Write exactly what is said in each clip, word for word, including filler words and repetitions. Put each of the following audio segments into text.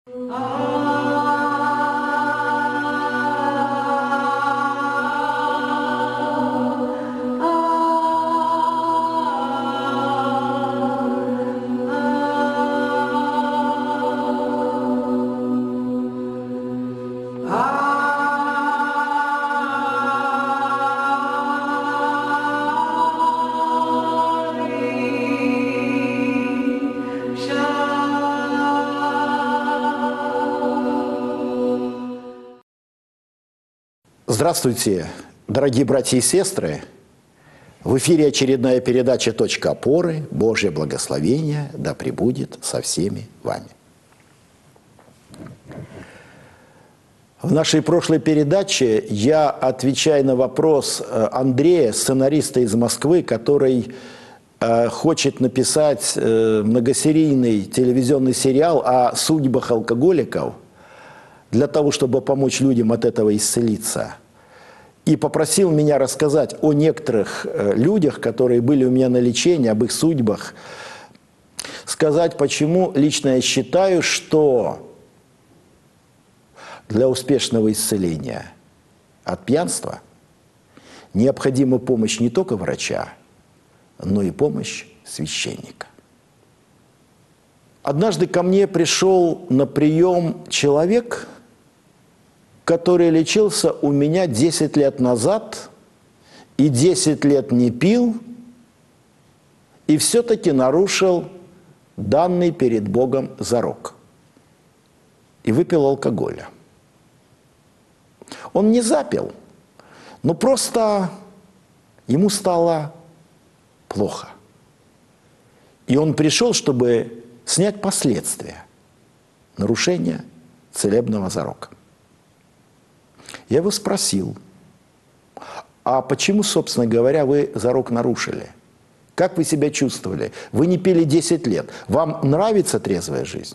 Здравствуйте, дорогие братья и сестры! В эфире очередная передача «Точка опоры». Божье благословение да пребудет со всеми вами. В нашей прошлой передаче я, отвечая на вопрос Андрея, сценариста из Москвы, который э, хочет написать э, многосерийный телевизионный сериал о судьбах алкоголиков для того, чтобы помочь людям от этого исцелиться, и попросил меня рассказать о некоторых э, людях, которые были у меня на лечении, об их судьбах, сказать, почему лично я считаю, что для успешного исцеления от пьянства необходима помощь не только врача, но и помощь священника. Однажды ко мне пришел на прием человек, который лечился у меня десять лет назад и десять лет не пил, и все-таки нарушил данный перед Богом зарок и выпил алкоголя. Он не запил, но просто ему стало плохо. И он пришел, чтобы снять последствия нарушения целебного зарока. Я его спросил, а почему, собственно говоря, вы зарок нарушили? Как вы себя чувствовали? Вы не пили десять лет. Вам нравится трезвая жизнь?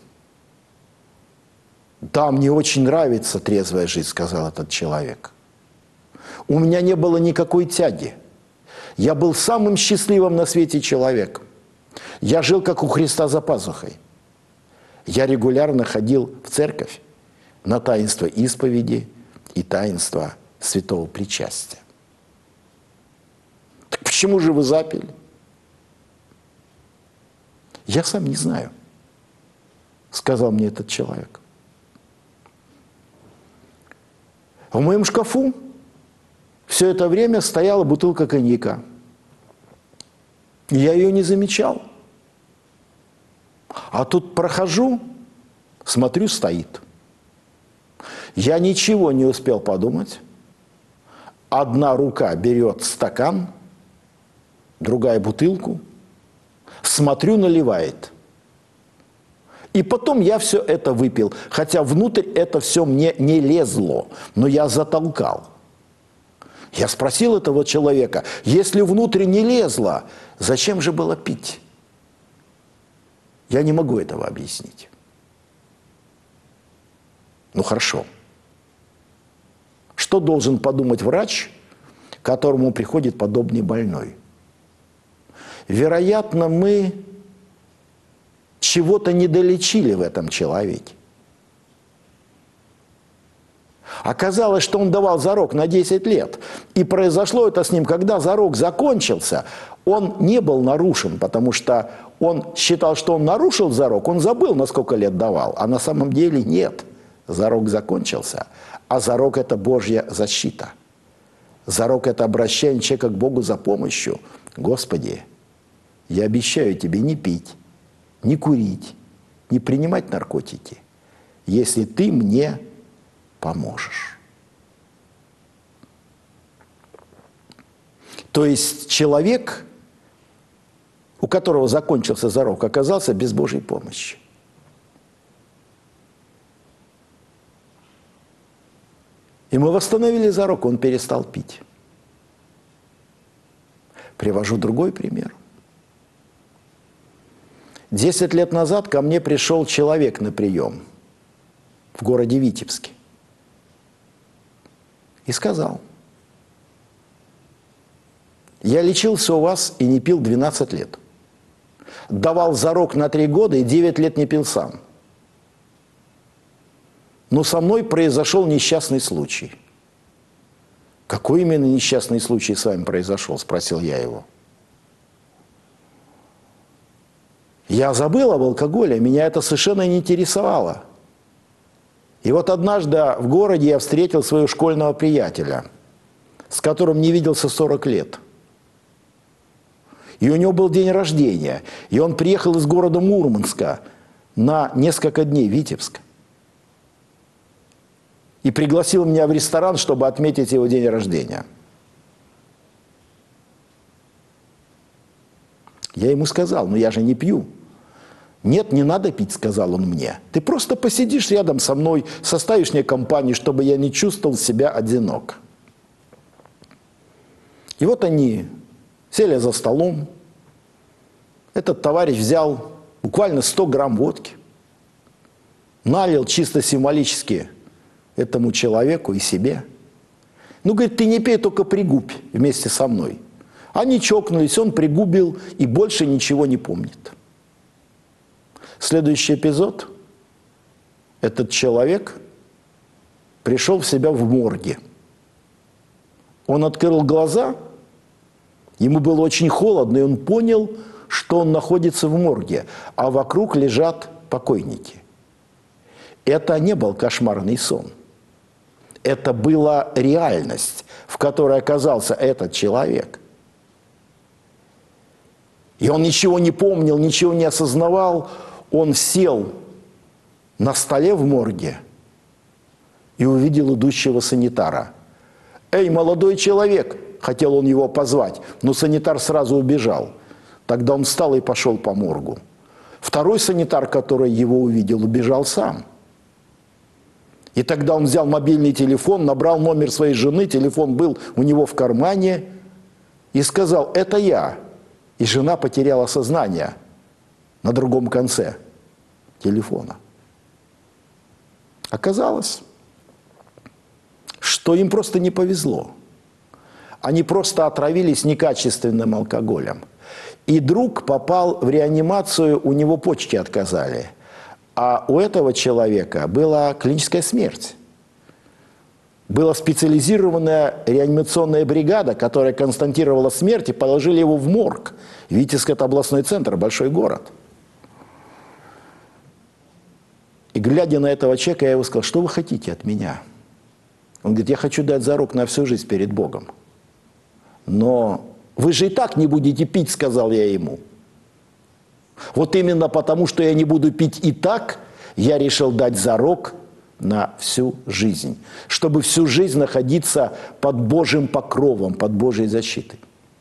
Да, мне очень нравится трезвая жизнь, сказал этот человек. У меня не было никакой тяги. Я был самым счастливым на свете человеком. Я жил, как у Христа за пазухой. Я регулярно ходил в церковь на таинство исповеди и таинство святого причастия. Так почему же вы запили? Я сам не знаю, сказал мне этот человек. В моем шкафу все это время стояла бутылка коньяка. Я ее не замечал. А тут прохожу, смотрю, стоит. Я ничего не успел подумать. Одна рука берет стакан, другая бутылку. Смотрю, наливает. И потом я все это выпил. Хотя внутрь это все мне не лезло, но я затолкал. Я спросил этого человека, если внутрь не лезло, зачем же было пить? Я не могу этого объяснить. Ну хорошо. Что должен подумать врач, к которому приходит подобный больной? Вероятно, мы чего-то недолечили в этом человеке. Оказалось, что он давал зарок на десять лет. И произошло это с ним, когда зарок закончился, он не был нарушен, потому что он считал, что он нарушил зарок, он забыл, на сколько лет давал. А на самом деле нет. Зарок закончился. А зарок – это Божья защита. Зарок – это обращение человека к Богу за помощью. Господи, я обещаю тебе не пить, не курить, не принимать наркотики, если ты мне поможешь. То есть человек, у которого закончился зарок, оказался без Божьей помощи. И мы восстановили зарок, он перестал пить. Привожу другой пример. Десять лет назад ко мне пришел человек на прием в городе Витебске и сказал: я лечился у вас и не пил двенадцать лет. Давал зарок на три года и девять лет не пил сам. но со мной произошел несчастный случай. Какой именно несчастный случай с вами произошел, спросил я его. Я забыл об алкоголе, меня это совершенно не интересовало. И вот однажды в городе я встретил своего школьного приятеля, с которым не виделся сорок лет. И у него был день рождения, и он приехал из города Мурманска на несколько дней в Витебск. И пригласил меня в ресторан, чтобы отметить его день рождения. Я ему сказал, ну я же не пью. Нет, не надо пить, сказал он мне. Ты просто посидишь рядом со мной, составишь мне компанию, чтобы я не чувствовал себя одинок. И вот они сели за столом. Этот товарищ взял буквально сто грамм водки, налил чисто символически этому человеку и себе. Ну, говорит, ты не пей, только пригубь вместе со мной. Они чокнулись, он пригубил и больше ничего не помнит. Следующий эпизод. Этот человек пришел в себя в морге. Он открыл глаза, ему было очень холодно, и он понял, что он находится в морге, а вокруг лежат покойники. Это не был кошмарный сон. Это была реальность, в которой оказался этот человек. И он ничего не помнил, ничего не осознавал. Он сел на столе в морге и увидел идущего санитара. «Эй, молодой человек!» – хотел он его позвать, но санитар сразу убежал. Тогда он встал и пошел по моргу. Второй санитар, который его увидел, убежал сам. И тогда он взял мобильный телефон, набрал номер своей жены, телефон был у него в кармане, и сказал: «Это я». И жена потеряла сознание на другом конце телефона. Оказалось, что им просто не повезло. Они просто отравились некачественным алкоголем. И друг попал в реанимацию, у него почки отказали. А у этого человека была клиническая смерть. Была специализированная реанимационная бригада, которая констатировала смерть, и положили его в морг. Витебск – это областной центр, большой город. И глядя на этого человека, я ему сказал: что вы хотите от меня? Он говорит: я хочу дать зарок на всю жизнь перед Богом. Но вы же и так не будете пить, сказал я ему. Вот именно потому, что я не буду пить и так, я решил дать зарок на всю жизнь, чтобы всю жизнь находиться под Божьим покровом, под Божьей защитой.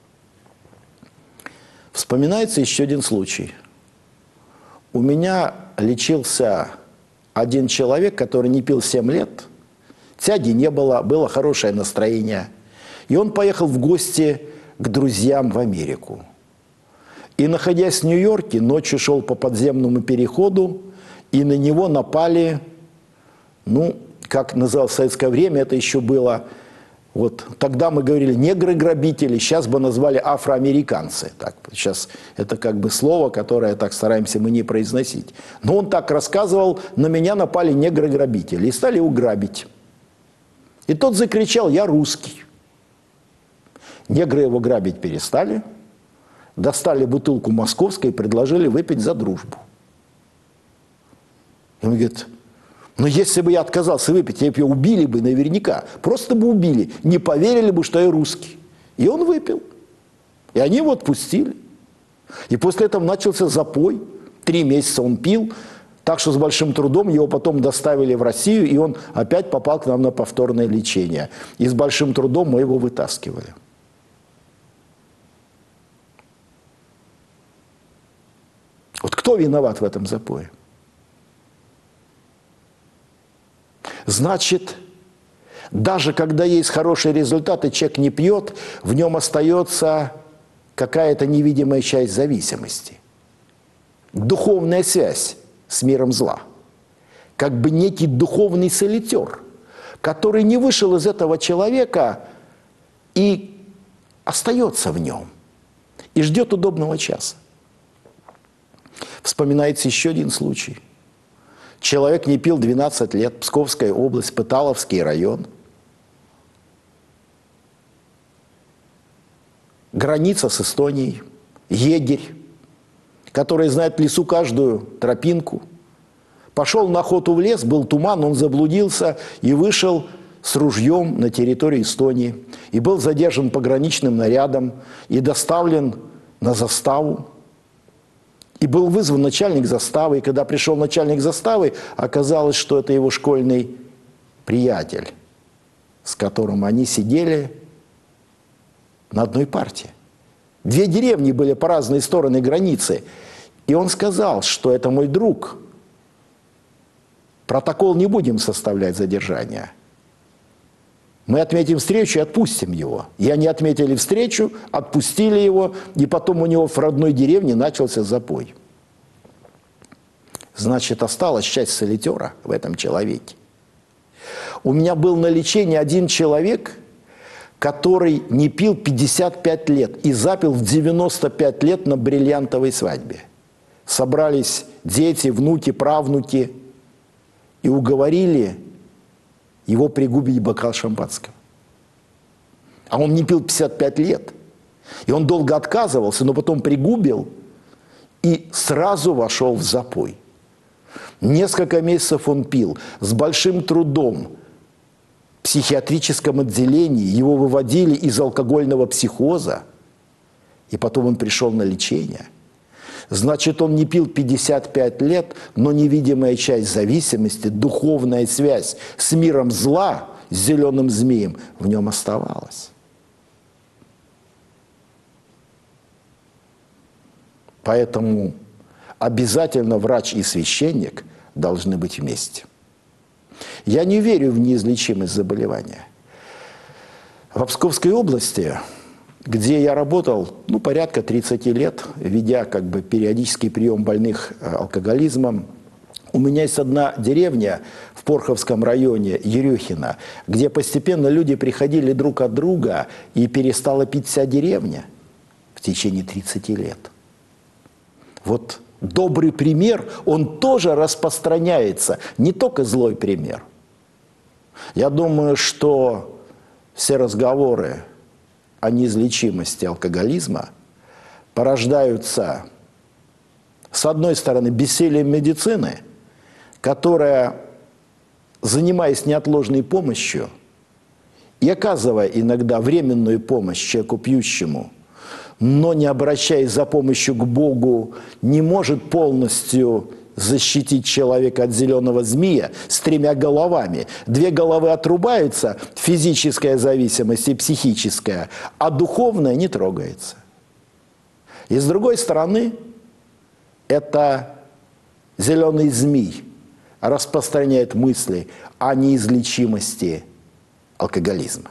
Вспоминается еще один случай. У меня лечился один человек, который не пил семь лет, тяги не было, было хорошее настроение. И он поехал в гости к друзьям в Америку. И, находясь в Нью-Йорке, ночью шел по подземному переходу, и на него напали, ну, как называлось в советское время, это еще было, вот тогда мы говорили негры-грабители, сейчас бы назвали афроамериканцы. Так, сейчас это как бы слово, которое так стараемся мы не произносить. Но он так рассказывал: на меня напали негры-грабители и стали его грабить. И тот закричал: я русский. Негры его грабить перестали, достали бутылку московской и предложили выпить за дружбу. И он говорит: ну если бы я отказался выпить, меня убили бы наверняка, просто бы убили, не поверили бы, что я русский. И он выпил. И они его отпустили. И после этого начался запой. Три месяца он пил, так что с большим трудом его потом доставили в Россию, и он опять попал к нам на повторное лечение. И с большим трудом мы его вытаскивали. Вот кто виноват в этом запое? Значит, даже когда есть хорошие результаты, человек не пьет, в нем остается какая-то невидимая часть зависимости. Духовная связь с миром зла. Как бы некий духовный солитер, который не вышел из этого человека и остается в нем. И ждет удобного часа. Вспоминается еще один случай. Человек не пил двенадцать лет, Псковская область, Пыталовский район. Граница с Эстонией, егерь, который знает в лесу каждую тропинку. Пошел на охоту в лес, был туман, он заблудился и вышел с ружьем на территорию Эстонии. И был задержан пограничным нарядом и доставлен на заставу. И был вызван начальник заставы. И когда пришел начальник заставы, оказалось, что это его школьный приятель, с которым они сидели на одной партии. Две деревни были по разные стороны границы. И он сказал, что это мой друг. Протокол не будем составлять задержания. Мы отметим встречу и отпустим его. И они отметили встречу, отпустили его, и потом у него в родной деревне начался запой. Значит, осталась часть солитера в этом человеке. У меня был на лечении один человек, который не пил пятьдесят пять лет и запил в девяносто пять лет на бриллиантовой свадьбе. Собрались дети, внуки, правнуки и уговорили его пригубить бокал шампанского. А он не пил пятьдесят пять лет. И он долго отказывался, но потом пригубил и сразу вошел в запой. Несколько месяцев он пил с большим трудом. В психиатрическом отделении его выводили из алкогольного психоза. И потом он пришел на лечение. Значит, он не пил пятьдесят пять лет, но невидимая часть зависимости, духовная связь с миром зла, с зеленым змеем в нем оставалась. Поэтому обязательно врач и священник должны быть вместе. Я не верю в неизлечимость заболевания. В Псковской области, где я работал, ну, порядка тридцати лет, ведя как бы периодический прием больных алкоголизмом, у меня есть одна деревня в Порховском районе, Ерехино, где постепенно люди приходили друг от друга, и перестала пить вся деревня в течение тридцати лет. Вот добрый пример, он тоже распространяется, не только злой пример. Я думаю, что все разговоры о неизлечимости алкоголизма порождаются, с одной стороны, бессилием медицины, которая, занимаясь неотложной помощью и оказывая иногда временную помощь человеку пьющему, но не обращаясь за помощью к Богу, не может полностью защитить человека от зеленого змея с тремя головами. Две головы отрубаются, физическая зависимость и психическая, а духовная не трогается. И с другой стороны, это зеленый змей распространяет мысли о неизлечимости алкоголизма.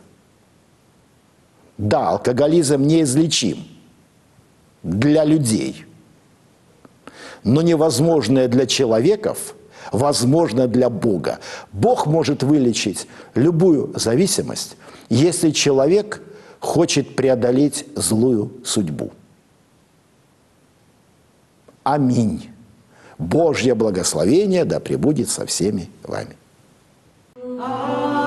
Да, алкоголизм неизлечим для людей, но невозможное для человеков возможно для Бога. Бог может вылечить любую зависимость, если человек хочет преодолеть злую судьбу. Аминь. Божье благословение да пребудет со всеми вами.